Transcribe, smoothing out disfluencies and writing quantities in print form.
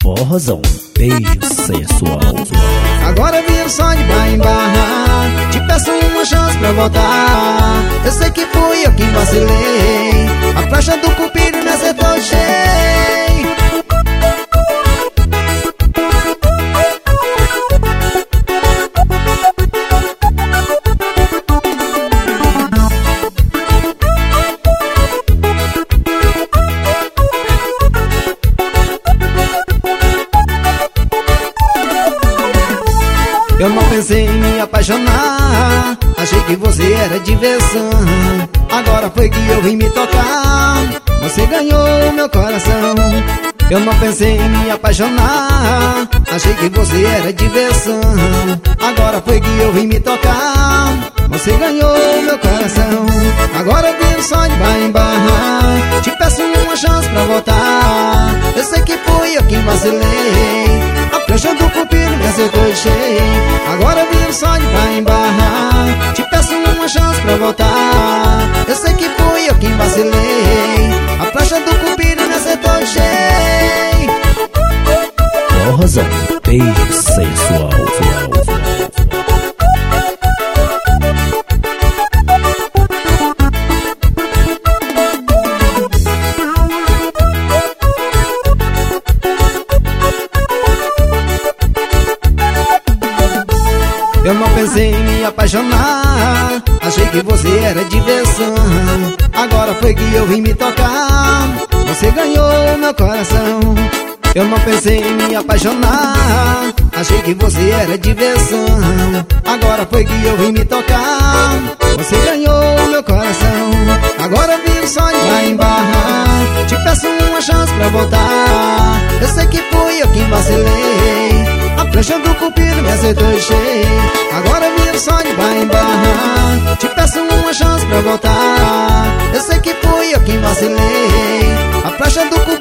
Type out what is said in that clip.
Forrozão, beijo sensual. Agora vi o sonho vai embarrar. Te peço uma chance pra voltar. Eu sei que fui eu quem vacilei. A flecha do cupido me acertou cheio. Eu não pensei em me apaixonar. Achei que você era diversão. Agora foi que eu vim me tocar. Você ganhou meu coração. Eu não pensei em me apaixonar. Achei que você era diversão. Agora foi que eu vim me tocar. Você ganhou meu coração. Agora vi o sonho vai embarrar. Te peço uma chance pra voltar. Eu sei que fui eu quem vacilei. A flecha do cupido me acertou cheio. Agora vi o sonho vai embarrar. Te peço uma chance pra voltar. Eu sei que fui eu quem vacilei. A flecha do cupido me acertou cheio. Forrozão, beijo sensual. Eu não pensei em me apaixonar. Achei que você era diversão. Agora foi que eu vim me tocar. Você ganhou meu coração. Eu não pensei em me apaixonar. Achei que você era diversão. Agora foi que eu vim me tocar. Você ganhou meu coração. Agora vi o sonho vai embarrar. Te peço uma chance pra voltar. Eu sei que fui eu quem vacilei. A flecha do cupido me acertou cheio. Agora vi o sonho vai embarrar. Te peço uma chance pra voltar. Eu sei que fui eu quem vacilei. A flecha do cupido